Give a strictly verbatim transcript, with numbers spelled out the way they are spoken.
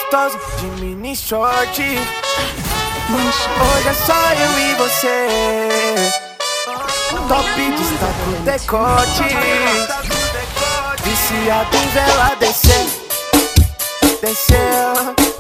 gostosa de mini short. Hoje é só eu e você. Top destaca o decote. Viciado em vela descer, descer.